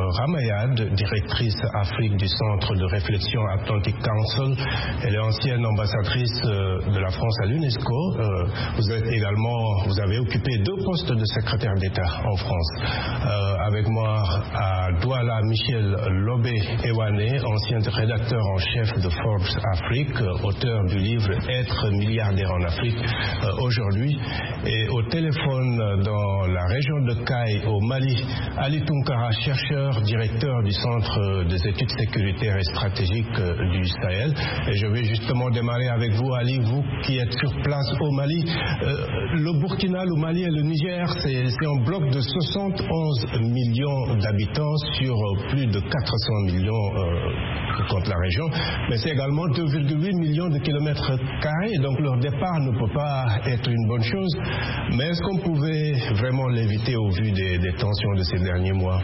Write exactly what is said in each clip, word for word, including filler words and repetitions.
Ramayad, directrice Afrique du Centre de réflexion Atlantic Council. Elle est ancienne ambassadrice de la France à l'UNESCO. Vous êtes également, vous avez occupé deux postes de secrétaire d'État en France. Euh, avec moi à Douala, Michel Lobé-Ewane, ancien rédacteur en chef de Forbes Afrique, auteur du livre Être milliardaire en Afrique euh, aujourd'hui. Et au téléphone dans la région de Caille, au Mali, Ali Tunkara, chercheur, directeur du Centre des études sécuritaires et stratégiques du Sahel. Et je vais justement démarrer avec vous, Ali, vous qui êtes sur place au Mali. Euh, le Burkina, le Mali et le Niger, c'est, c'est un bloc de soixante et onze millions d'habitants sur plus de quatre cents millions euh, contre la région. Mais c'est également deux virgule huit millions de kilomètres carrés. Donc leur départ ne peut pas être une bonne chose. Mais est-ce qu'on pouvait vraiment l'éviter au vu des, des tensions de ces derniers mois?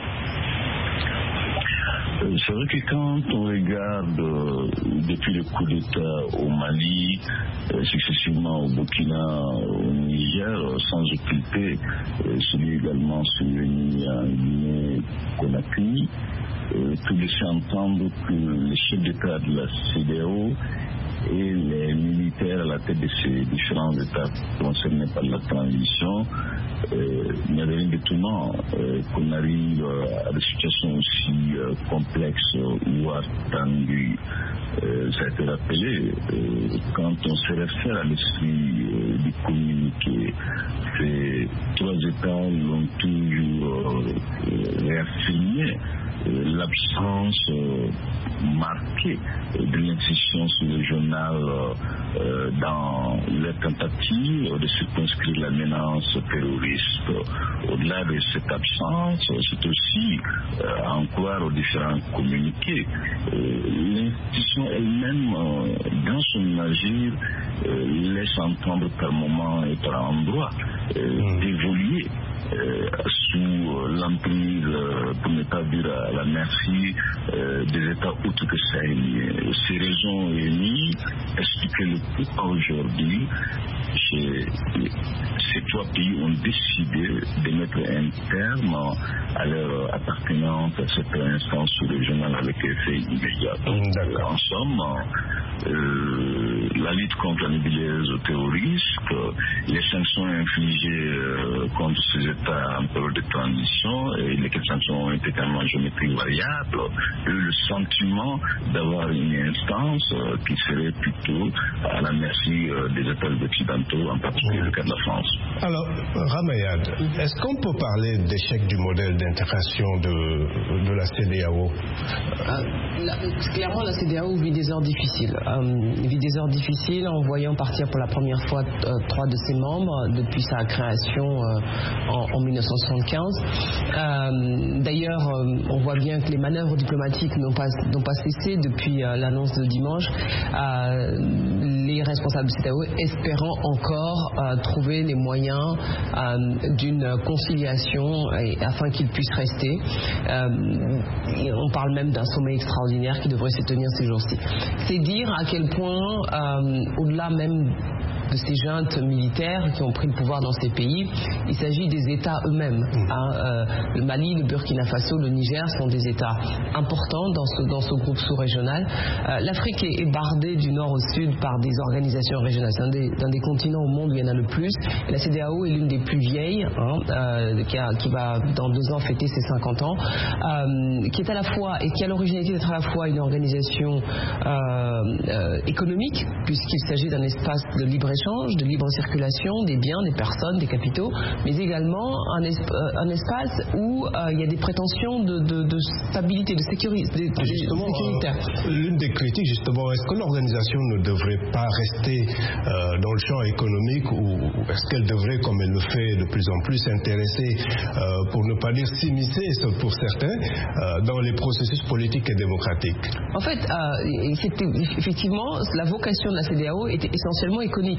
C'est vrai que quand on regarde euh, depuis le coup d'État au Mali, euh, successivement au Burkina, au Niger, sans occulter euh, celui également survenu en Guinée-Conakry, euh, tout laisser entendre que les chefs d'État de la C D A O et les militaires à la tête de ces différents États concernés par la transition, euh, il n'y avait rien d'étonnant euh, qu'on arrive euh, à des situations aussi euh, complexes ou attendues. Euh, ça a été rappelé, euh, quand on se réfère à l'esprit euh, du communiqué, ces trois États l'ont toujours euh, réaffirmé. Euh, l'absence euh, marquée euh, de l'institution régionale euh, dans les tentatives de circonscrire la menace terroriste. Au-delà de cette absence, c'est aussi euh, à en croire aux différents communiqués. Euh, l'institution elle-même, euh, dans son agir, euh, laisse entendre par moment et par endroit euh, d'évoluer Euh, sous l'emprise, euh, pour ne pas dire à la merci, euh, des États autres que sahéliens. Ces raisons réunies expliquent le pourquoi aujourd'hui ces, ces trois pays ont décidé de mettre un terme à leur appartenance à cette instance sous-régionale avec effet immédiat. Donc, en somme, euh, la lutte contre la nébuleuse terroriste, les sanctions infligées euh, contre ces États en période de transition, et lesquelles sanctions ont été tellement géométriques variables, et le sentiment d'avoir une instance euh, qui serait plutôt à la merci euh, des États occidentaux, en particulier le cas de la France. Alors, Ramayad, est-ce qu'on peut parler d'échec du modèle d'intégration de, de la C D A O? euh, la, Clairement, la C D A O vit des heures difficiles. Euh, vit des heures difficiles en voyant partir pour la première fois euh, trois de ses membres depuis sa création euh, en, en mille neuf cent soixante-quinze. Euh, d'ailleurs, euh, on voit bien que les manœuvres diplomatiques n'ont pas, n'ont pas cessé depuis euh, l'annonce de dimanche. Euh, les responsables de C D A O espérant encore euh, trouver les moyens euh, d'une conciliation et, afin qu'ils puissent rester. Euh, on parle même d'un sommet extraordinaire qui devrait se tenir ces jours-ci. C'est dire à quel point, euh, au-delà même de ces juntes militaires qui ont pris le pouvoir dans ces pays, il s'agit des États eux-mêmes. Hein. Euh, le Mali, le Burkina Faso, le Niger sont des États importants dans ce, dans ce groupe sous-régional. Euh, L'Afrique est, est bardée du nord au sud par des organisations régionales. C'est un des, un des continents au monde où il y en a le plus. Et la C D A O est l'une des plus vieilles, hein, euh, qui, a, qui va dans deux ans fêter ses cinquante ans, euh, qui est à la fois, et qui a l'originalité d'être à la fois une organisation euh, euh, économique, puisqu'il s'agit d'un espace de libre-échange, de libre circulation des biens, des personnes, des capitaux, mais également un, esp un espace où euh, il y a des prétentions de, de, de stabilité, de sécurité. De, justement, euh, l'une des critiques, justement, est-ce que l'organisation ne devrait pas rester euh, dans le champ économique, ou est-ce qu'elle devrait, comme elle le fait de plus en plus, s'intéresser, euh, pour ne pas dire s'immiscer pour certains, euh, dans les processus politiques et démocratiques? En fait, euh, effectivement, la vocation de la C D A O était essentiellement économique.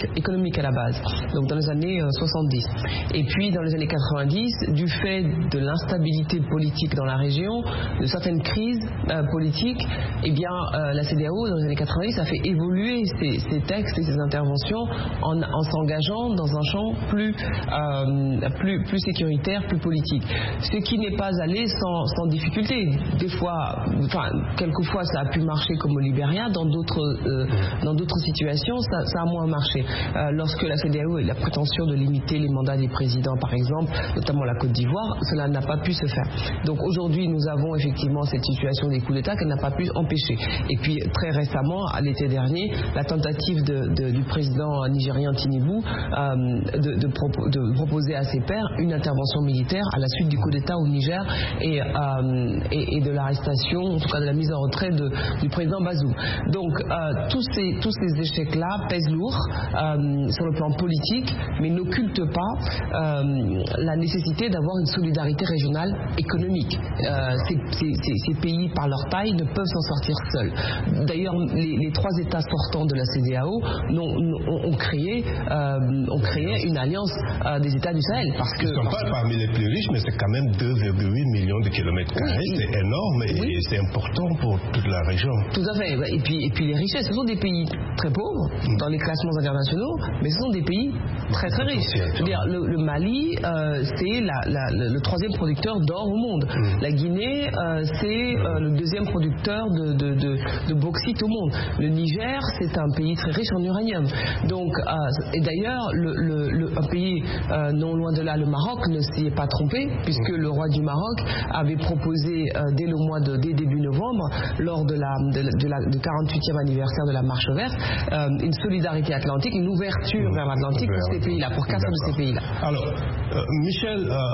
économique, économique à la base, donc dans les années euh, soixante-dix. Et puis dans les années quatre-vingt-dix, du fait de l'instabilité politique dans la région, de certaines crises euh, politiques, eh bien euh, la C D A O dans les années quatre-vingt-dix a fait évoluer ses, ses textes et ses interventions en, en s'engageant dans un champ plus, euh, plus, plus sécuritaire, plus politique. Ce qui n'est pas allé sans, sans difficulté. Des fois, enfin, quelquefois ça a pu marcher comme au Libéria, dans d'autres, euh, dans d'autres situations ça, ça a moins marché. Euh, lorsque la C D A O a eu la prétention de limiter les mandats des présidents par exemple, notamment la Côte d'Ivoire, cela n'a pas pu se faire. Donc aujourd'hui nous avons effectivement cette situation des coups d'État qu'elle n'a pas pu empêcher. Et puis très récemment, à l'été dernier, la tentative de, de, du président nigérien Tinubu euh, de, de, propo, de proposer à ses pairs une intervention militaire à la suite du coup d'État au Niger et, euh, et, et de l'arrestation, en tout cas de la mise en retrait de, du président Bazoum. Donc euh, tous ces, tous ces échecs-là pèsent lourd euh, sur le plan politique, mais n'occultent pas euh, la nécessité d'avoir une solidarité régionale économique. Euh, ces, ces, ces, ces pays, par leur taille, ne peuvent s'en sortir seuls. D'ailleurs, les, les trois États sortants de la C D A O ont, ont, ont, créé, euh, ont créé une alliance euh, des États du Sahel. Parce que, Ils ne sont parce pas que... parmi les plus riches, mais c'est quand même deux virgule huit millions de kilomètres carrés. Oui, c'est énorme et, oui. et c'est important pour toute la région. Tout à fait. Et puis, et puis les richesses, ce sont des pays très pauvres dans les classements internationaux, mais ce sont des pays très très riches. Je veux dire, le, le Mali, euh, c'est la, la, le, le troisième producteur d'or au monde. Mm. La Guinée, euh, c'est euh, le deuxième producteur de, de, de, de bauxite au monde. Le Niger, c'est un pays très riche en uranium. Donc, euh, et d'ailleurs, le, le, le, un pays euh, non loin de là, le Maroc, ne s'y est pas trompé, puisque mm. le roi du Maroc avait proposé euh, dès le mois de dès début novembre, lors de la de, de la de quarante-huitième anniversaire de la Marche verte, euh, une solidarité atlantique, une ouverture mmh. vers l'Atlantique pour ces pays-là, pour quatre de ces pays-là. Alors, euh, Michel, euh,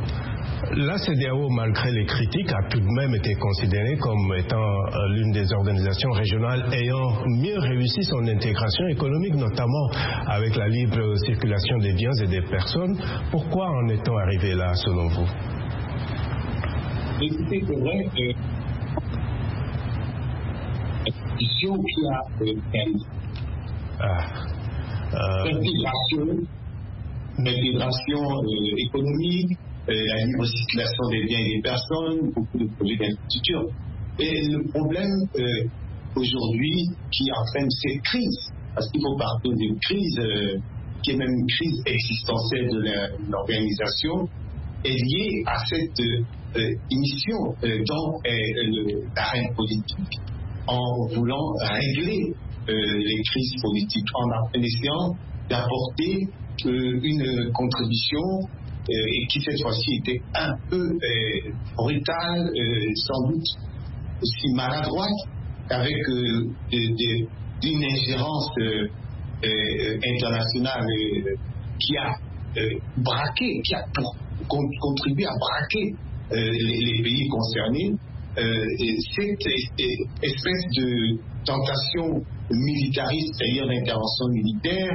la C D A O, malgré les critiques, a tout de même été considérée comme étant euh, l'une des organisations régionales ayant mieux réussi son intégration économique, notamment avec la libre circulation des biens et des personnes. Pourquoi en est-on arrivé là, selon vous? Écoutez, c'est vrai que l'opposition qui a réalisé ah, euh... l'intégration, l'intégration euh, économique, euh, la libre circulation des biens et des personnes, beaucoup de projets d'infrastructure. Et le problème euh, aujourd'hui qui entraîne cette crise, parce qu'il faut parler d'une crise euh, qui est même une crise existentielle de l'organisation, est liée à cette euh, émission euh, dans euh, l'arène politique, en voulant régler euh, les crises politiques, en essayant d'apporter euh, une contribution euh, et qui cette fois-ci était un peu euh, brutale, euh, sans doute aussi maladroite, avec euh, de, de, une ingérence euh, euh, internationale euh, qui a euh, braqué, qui a pour, con, contribué à braquer euh, les, les pays concernés. Euh, cette espèce de tentation militariste, c'est-à-dire d'intervention militaire,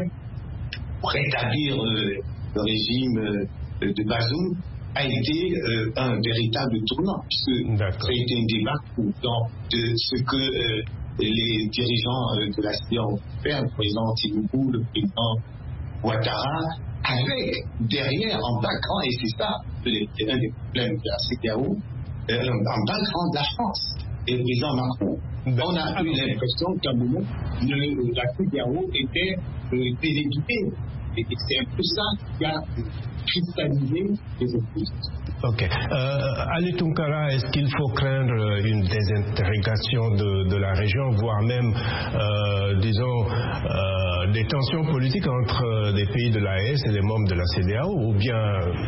pour rétablir euh, le régime euh, de Bazoum, a été euh, un véritable tournant, puisque ça a été un débat dans de ce que euh, les dirigeants euh, de la C D A O ont fait, le président Tinubu, le président Ouattara, avec derrière, en background, et c'est ça un des problèmes de la C D A O, Euh, en background de la France et le président Macron. On a eu l'impression qu'à un moment, le, la C D A O était euh, téléguidée. Et c'est un peu ça qui a cristallisé les oppositions. Ok. Euh, Ali Tunkara, est-ce qu'il faut craindre une désintégration de, de la région, voire même, euh, disons, euh, des tensions politiques entre des pays de l'A E S et les membres de la C D A O, ou bien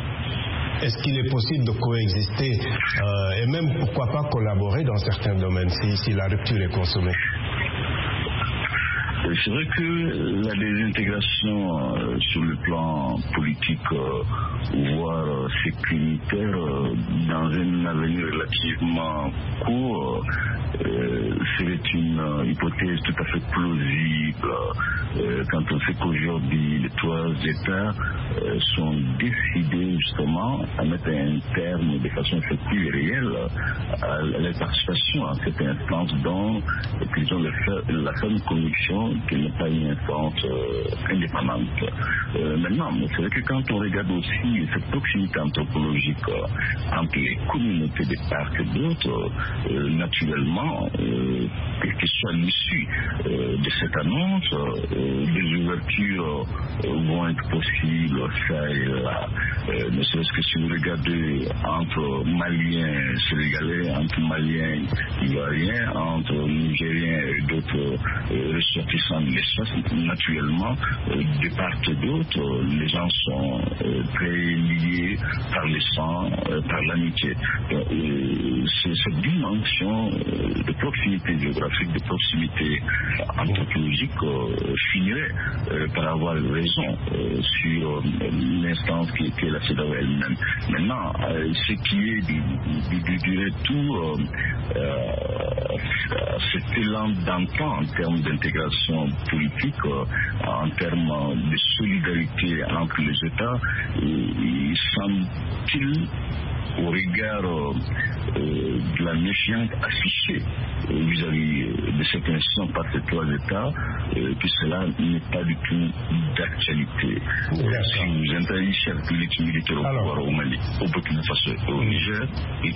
est-ce qu'il est possible de coexister euh, et même, pourquoi pas, collaborer dans certains domaines si, si la rupture est consommée? C'est vrai que la désintégration euh, sur le plan politique, euh, voire euh, sécuritaire, euh, dans un avenir relativement court, euh, serait une euh, hypothèse tout à fait plausible euh, quand on sait qu'aujourd'hui les trois États euh, sont décidés justement à mettre un terme de façon effective et réelle à la participation à cette instance dont ils ont la, la ferme conviction qu'elle n'est pas une instance euh, indépendante. Euh, maintenant, c'est vrai que quand on regarde aussi cette proximité anthropologique euh, entre les communautés de part et d'autre, euh, naturellement, euh, quelle que soit l'issue euh, de cette annonce, euh, des ouvertures euh, vont être possibles, ça et là. Euh, ne serait-ce que si vous regardez entre Maliens sénégalais, entre Maliens ivoiriens, entre Nigériens et d'autres euh, ressortissants de l'espace, naturellement, euh, de part et d'autre, les gens sont euh, très liés par le sang, euh, par l'amitié. Euh, c'est cette dimension euh, de proximité géographique, de proximité anthropologique euh, finirait euh, par avoir raison euh, sur euh, l'instance qui, qui est la CEDEAO elle-même. Maintenant, euh, ce qui est du, du, du, du retour euh, euh, cet élan d'antan en termes d'intégration politique, euh, en termes de solidarité entre les États, il semble-t-il au regard euh, euh, de la méfiance affichée euh, vis-à-vis de cette institution par ces trois États, euh, que cela n'est pas du tout d'actualité. Euh, si vous interagissez chers politiques militaires au pouvoir au Mali, au Burkina Faso, au Niger, et,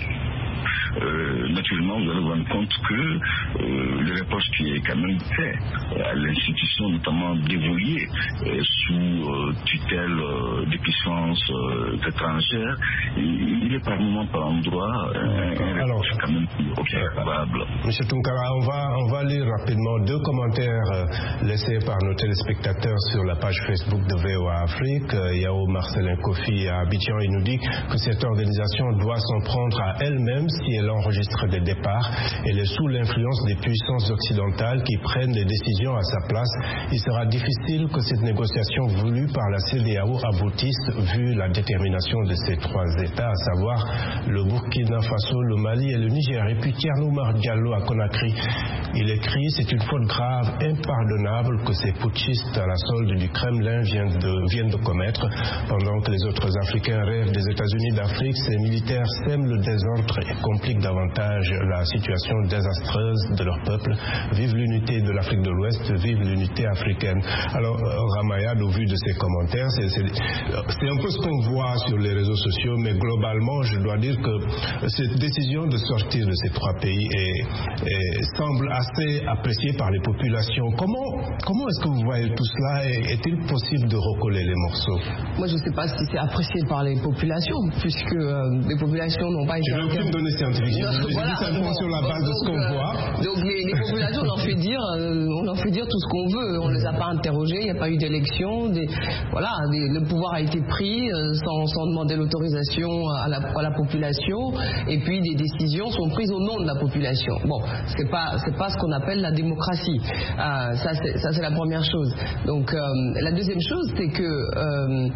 euh, naturellement vous allez vous rendre compte que euh, le reproche qui est quand même fait à l'institution, notamment dévoyée euh, sous euh, tutelle euh, des puissances euh, étrangères, il, il est par moment, par endroit, un Alors, quand même observable. Monsieur Tunkara, on va, on va lire rapidement deux commentaires euh, laissés par nos téléspectateurs sur la page Facebook de V O A Afrique. Euh, Yao Marcelin Kofi à Abidjan, il nous dit que cette organisation doit s'en prendre à elle-même si elle enregistre des départs. Elle est sous l'influence des puissances occidentales qui prennent des décisions à sa place. Il sera difficile que cette négociation voulue par la CEDEAO aboutisse vu la détermination de ces trois États, à savoir le Burkina Faso, le Mali et le Niger. Et puis Thierno Oumar Diallo à Conakry, il écrit: c'est une faute grave, impardonnable que ces putschistes à la solde du Kremlin viennent de, viennent de commettre. Pendant que les autres Africains rêvent des États-Unis d'Afrique, ces militaires sèment le désordre et compliquent davantage la situation désastreuse de leur peuple. Vive l'unité de l'Afrique de l'Ouest, vive l'unité africaine. Alors Ramayad, au vu de ces commentaires, c'est, c'est, c'est un peu ce qu'on voit sur les réseaux sociaux, mais globalement, je dois dire que cette décision de sortir de ces trois pays est, est, semble assez appréciée par les populations. Comment, comment est-ce que vous voyez tout cela et est-il possible de recoller les morceaux? Moi, je ne sais pas si c'est apprécié par les populations, puisque euh, les populations n'ont pas été... Je n'ai aucune donnée scientifique. Je dis voilà, simplement sur la base de ce qu'on euh, voit. Donc les, les populations, on leur fait dire, euh, on leur fait dire tout ce qu'on veut. On ne les a pas interrogés, il n'y a pas eu d'élection. Des, voilà, des, le pouvoir a été pris euh, sans, sans demander l'autorisation à la, à la population, et puis des décisions sont prises au nom de la population. Bon, c'est pas c'est pas ce qu'on appelle la démocratie. Euh, ça c'est ça c'est la première chose. Donc euh, la deuxième chose, c'est que euh,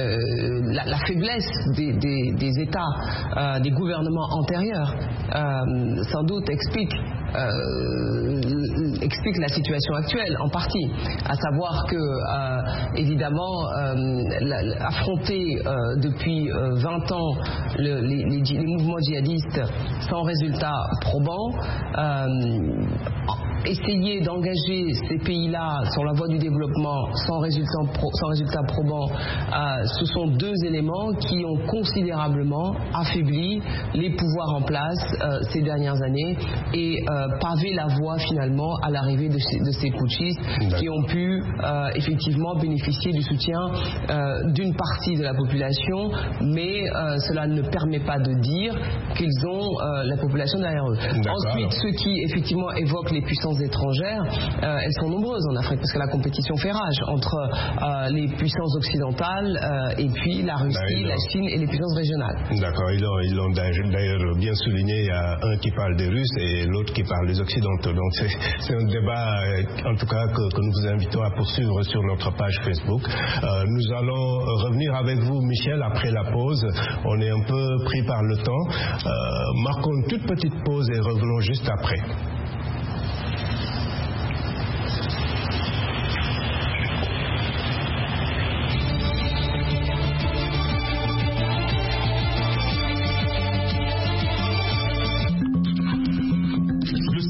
euh, la, la faiblesse des, des, des États, euh, des gouvernements antérieurs, euh, sans doute explique Euh, explique la situation actuelle en partie, à savoir que euh, évidemment euh, la, affronter euh, depuis euh, vingt ans le, les, les, les mouvements djihadistes sans résultat probant, euh, essayer d'engager ces pays-là sur la voie du développement sans résultat, pro, sans résultat probant, euh, ce sont deux éléments qui ont considérablement affaibli les pouvoirs en place euh, ces dernières années et euh, pavé la voie finalement à l'arrivée de ces, de ces putschistes qui ont pu euh, effectivement bénéficier du soutien euh, d'une partie de la population, mais euh, cela ne permet pas de dire qu'ils ont euh, la population derrière eux. Ensuite, ceux qui effectivement évoquent les puissances étrangères, euh, elles sont nombreuses en Afrique parce que la compétition fait rage entre euh, les puissances occidentales euh, et puis la Russie, la Chine et les puissances régionales. D'accord, ils l'ont, ils l'ont d'ailleurs bien souligné. Il y a un qui parle des Russes et l'autre qui parle des Occidentaux. Donc c'est, c'est un débat euh, en tout cas que, que nous vous invitons à poursuivre sur notre page Facebook. Euh, nous allons revenir avec vous, Michel, après la pause. On est un peu pris par le temps. Euh, marquons une toute petite pause et revenons juste après.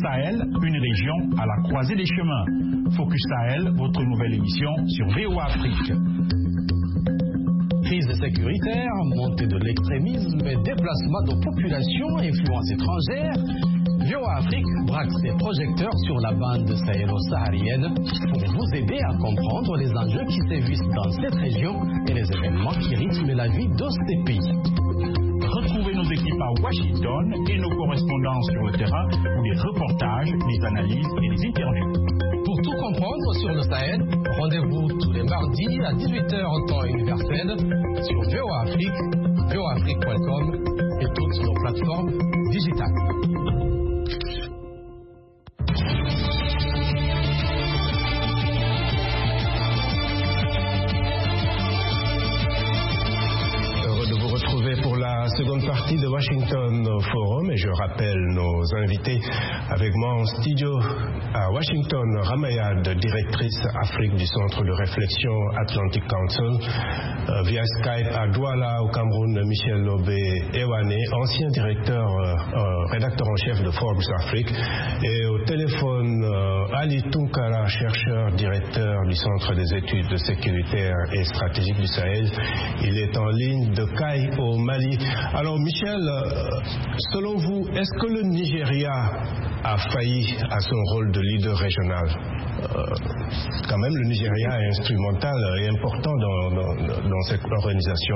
Sahel, une région à la croisée des chemins. Focus Sahel, votre nouvelle émission sur V O A Afrique. Crise sécuritaire, montée de l'extrémisme, déplacement de populations, influence étrangère. V O A Afrique braque ses projecteurs sur la bande sahélo-saharienne pour vous aider à comprendre les enjeux qui sévissent dans cette région et les événements qui rythment la vie de ces pays. Retrouvez nos équipes à Washington et nos correspondants sur le terrain pour des reportages, des analyses et des interviews. Pour tout comprendre sur le Sahel, rendez-vous tous les mardis à dix-huit heures au temps universel sur V O A Afrique, V O A Afrique point com et toutes nos plateformes digitales. Pour la seconde partie de Washington Forum, et je rappelle nos invités avec moi en studio à Washington, Ramayad, directrice Afrique du Centre de réflexion Atlantic Council, euh, via Skype à Douala au Cameroun, Michel Lobé-Ewane, ancien directeur, euh, rédacteur en chef de Forbes Afrique, et au téléphone euh, Ali Tunkara, chercheur, directeur du Centre des études sécuritaires et stratégiques du Sahel. Il est en ligne de Caille au Mali. Alors Michel, selon vous, est-ce que le Nigeria a failli à son rôle de leader régional? euh, Quand même, le Nigeria est instrumental et important dans, dans, dans cette organisation.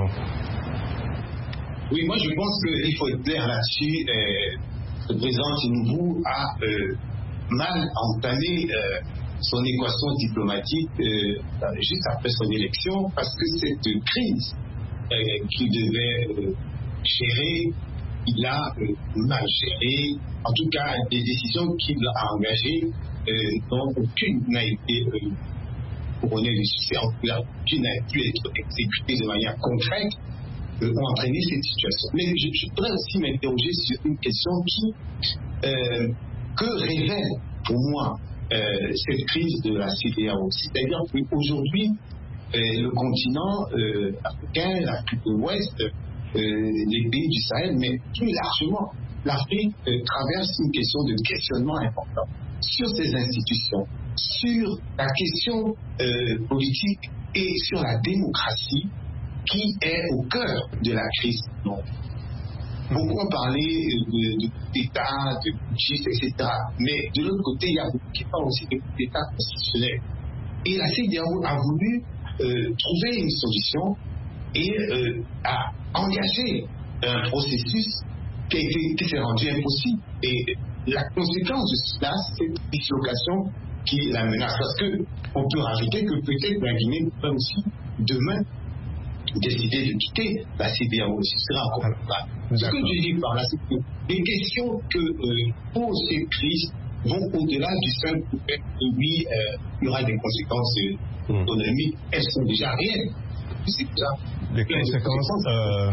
Oui, moi je pense qu'il faut être clair là-dessus. Euh, le président Tinubu a euh, mal entamé euh, son équation diplomatique euh, juste après son élection, parce que cette crise Euh, qu'il devait euh, gérer, il a euh, mal géré. En tout cas, les décisions qu'il a engagées, euh, dont aucune n'a été euh, couronnée de succès, en tout cas, aucune n'a pu être exécutée de manière concrète, euh, ont entraîné cette situation. Mais je, je voudrais aussi m'interroger sur une question qui, euh, que révèle pour moi euh, cette crise de la C E D E A O. C'est-à-dire qu'aujourd'hui, Euh, le continent euh, africain, l'Afrique de l'Ouest, euh, les pays du Sahel, mais plus largement, l'Afrique euh, traverse une question de questionnement important sur ses institutions, sur la question euh, politique et sur la démocratie qui est au cœur de la crise. Donc, beaucoup ont parlé de, de coup d'État, de putschistes, et cetera. Mais de l'autre côté, il y a beaucoup qui parlent aussi de coup d'État constitutionnel. Et la C E D E A O a voulu Euh, trouver une solution et euh, a engagé un processus qui, a été, qui s'est rendu impossible. Et la conséquence de cela, c'est cette dislocation qui la menace. Parce qu'on peut rajouter que peut-être la Guinée pourrait aussi demain décider de quitter la C E D E A O. Ce sera encore plus grave. Ce que je dis par là, c'est que les questions que euh, posent ces crises vont au-delà du simple fait que oui, euh, il y aura des conséquences euh, économiques. Elles sont déjà réelles. C'est déjà les conséquences. Euh,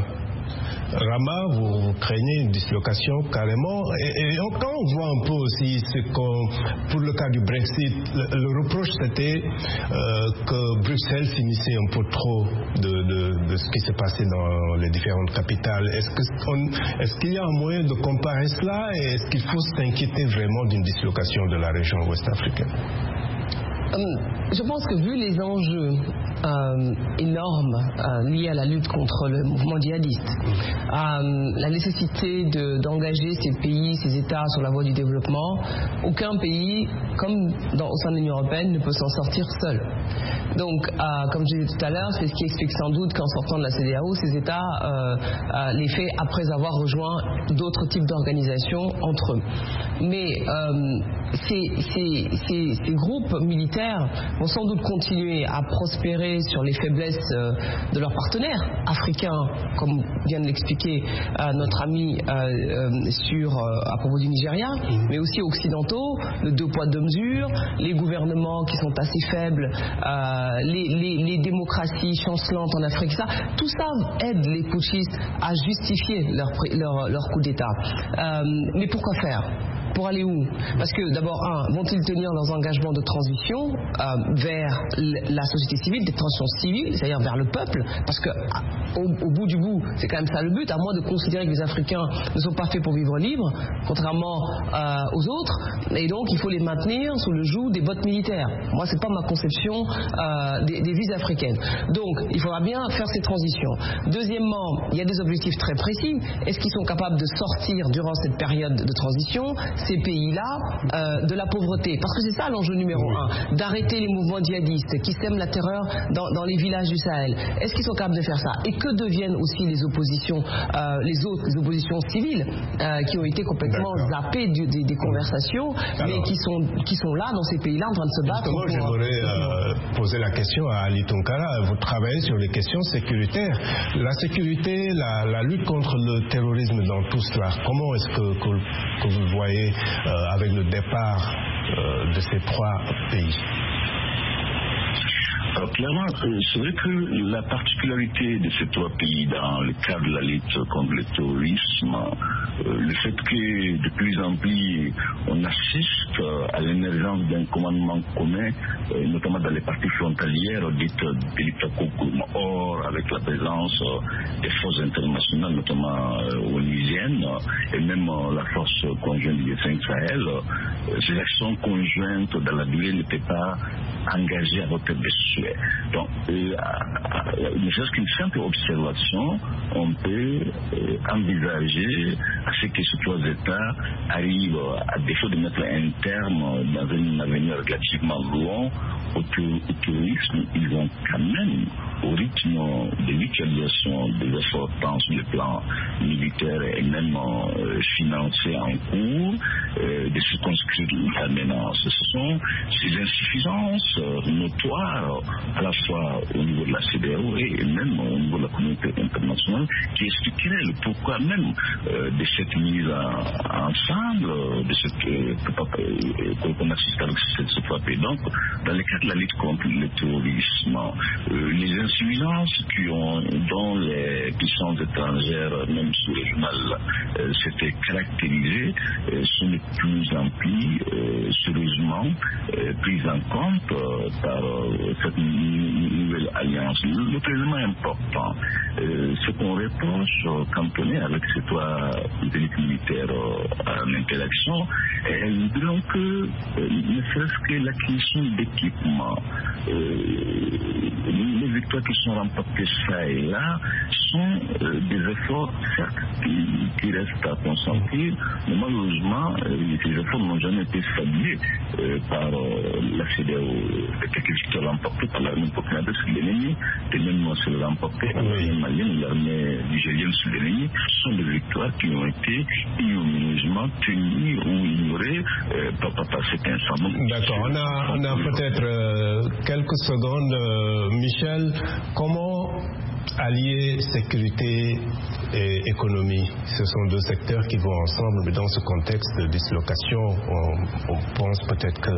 Rama, vous craignez une dislocation carrément. Et, et quand on voit un peu aussi ce qu'on, pour le cas du Brexit, le, le reproche c'était euh, que Bruxelles s'initiait un peu trop de, de, de ce qui s'est passé dans les différentes capitales. Est-ce, que on, est-ce qu'il y a un moyen de comparer cela et est-ce qu'il faut s'inquiéter vraiment d'une dislocation de la région ouest-africaine? Je pense que vu les enjeux euh, énormes euh, liés à la lutte contre le mouvement djihadiste, euh, la nécessité de, d'engager ces pays, ces États sur la voie du développement, aucun pays, comme dans, au sein de l'Union européenne, ne peut s'en sortir seul. Donc, euh, comme je disais tout à l'heure, c'est ce qui explique sans doute qu'en sortant de la C E D E A O, ces États euh, euh, les fait après avoir rejoint d'autres types d'organisations entre eux. Mais euh, ces, ces, ces, ces groupes militaires vont sans doute continuer à prospérer sur les faiblesses euh, de leurs partenaires africains, comme vient de l'expliquer euh, notre ami euh, euh, sur, euh, à propos du Nigeria, mais aussi occidentaux, le deux poids deux mesures, les gouvernements qui sont assez faibles, euh, les, les, les démocraties chancelantes en Afrique, ça, tout ça aide les putschistes à justifier leur, leur, leur coup d'État. Euh, mais pourquoi faire ? Pour aller où? Parce que d'abord, un, vont-ils tenir leurs engagements de transition euh, vers la société civile, des transitions civiles, c'est-à-dire vers le peuple? Parce que au, au bout du bout, c'est quand même ça le but, à moins de considérer que les Africains ne sont pas faits pour vivre libre, contrairement euh, aux autres, et donc il faut les maintenir sous le joug des bottes militaires. Moi, c'est pas ma conception euh, des, des vies africaines. Donc, il faudra bien faire ces transitions. Deuxièmement, il y a des objectifs très précis. Est-ce qu'ils sont capables de sortir durant cette période de transition ces pays-là euh, de la pauvreté? Parce que c'est ça l'enjeu numéro oui. un, d'arrêter les mouvements djihadistes qui sèment la terreur dans, dans les villages du Sahel. Est-ce qu'ils sont capables de faire ça? Et que deviennent aussi les oppositions, euh, les autres, les oppositions civiles euh, qui ont été complètement zappées du, des, des conversations, alors, mais qui sont, qui sont là dans ces pays-là en train de se battre? Justement, j'aimerais euh, poser la question à Ali Tounkara. Vous travaillez sur les questions sécuritaires. La sécurité, la, la lutte contre le terrorisme dans tout cela, comment est-ce que, que, que vous le voyez euh, avec le départ euh, de ces trois pays? Alors, clairement, c'est vrai que la particularité de ces trois pays dans le cadre de la lutte contre le terrorisme, euh, le fait que de plus en plus on assiste à l'émergence d'un commandement commun, euh, notamment dans les parties frontalières dites de l'Itakokoum, or avec la présence euh, des forces internationales, notamment euh, onusiennes, et même euh, la force conjointe du G cinq Sahel, euh, ces actions conjointes dans la durée n'étaient pas engagées à votre dessus. Donc, euh, ne serait-ce qu'une simple observation, on peut euh, envisager à ce que ces trois États arrivent, à défaut de mettre un terme dans un avenir relativement long au, au terrorisme, ils vont quand même, au rythme de l'utilisation des efforts tant sur le plan militaire et même euh, financier en cours, euh, de circonscrire la menace. Ce sont ces insuffisances euh, notoires à la fois au niveau de la C E D E A O et même au niveau de la communauté internationale qui expliquerait le pourquoi même euh, de cette mise en, ensemble, de cette euh, qu'on assiste avec cette, cette fois. Donc, dans le cadre de la lutte contre le terrorisme, euh, les insuffisances qui ont, dont les puissances étrangères, même sous-régionales, euh, s'étaient caractérisées, euh, sont de plus en plus euh, sérieusement euh, prises en compte euh, par euh, cette nouvelle alliance. L'autre élément important, euh, ce qu'on reproche euh, quand on est avec ces trois élites militaires euh, en interaction, euh, nous dirons que euh, ne serait-ce que l'acquisition d'équipements, euh, les victoires qui sont remportées ça et là sont euh, des efforts certes qui, qui restent à consentir, mais malheureusement euh, ces efforts n'ont jamais été salués euh, par euh, la C E D E A O, quelques victoires remportées par l'armée burkinabé sur l'ennemi, et même sur l'emporté par l'armée malienne, l'armée nigérienne sur l'ennemi, sont des victoires qui ont été ignominieusement tenues ou ignorées euh, par, par, par cet instant. D'accord, on a, on a peut-être euh, quelques secondes. Euh, Michel, comment allier sécurité et économie? Ce sont deux secteurs qui vont ensemble, mais dans ce contexte de dislocation, on, on pense peut-être que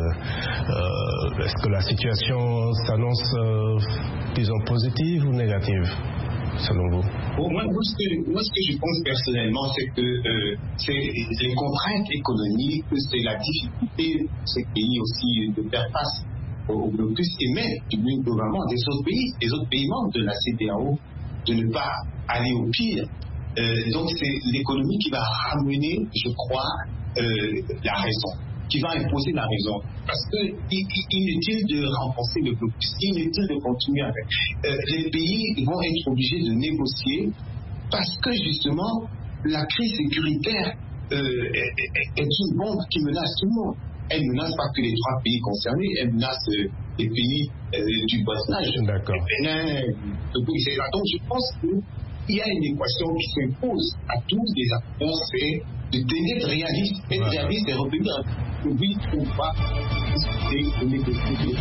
euh, est-ce que la situation s'annonce, euh, disons, positive ou négative, selon vous? Bon, moi, moi, ce que, moi, ce que je pense personnellement, c'est que euh, c'est les contraintes économiques, c'est la difficulté de ces pays aussi de faire face au blocus et même du gouvernement des autres pays, des autres pays membres de la C E D E A O, de ne pas aller au pire. Euh, donc c'est l'économie qui va ramener, je crois, euh, la raison, qui va imposer la raison. Parce que il, inutile de renforcer le blocus, inutile de continuer avec. Euh, les pays vont être obligés de négocier parce que justement la crise sécuritaire euh, est, est une bombe qui menace tout le monde. Elle ne menace pas que les trois pays concernés, elle menace euh, les pays euh, du voisinage, le Bénin, le Togo, et cetera. Donc je pense qu'il y a une équation qui s'impose à tous les acteurs, c'est de d'être réaliste, être ouais. réaliste et revenir à oui ou pas discuter de négocier.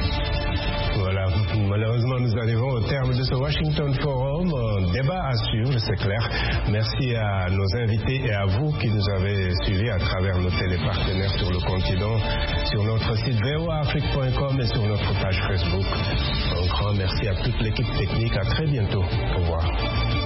Voilà, malheureusement nous arrivons au terme de ce Washington Forum, un débat à suivre, c'est clair. Merci à nos invités et à vous qui nous avez suivis à travers nos télépartenaires sur le continent, sur notre site v o a afrique point com et sur notre page Facebook. Un grand merci à toute l'équipe technique, à très bientôt, au revoir.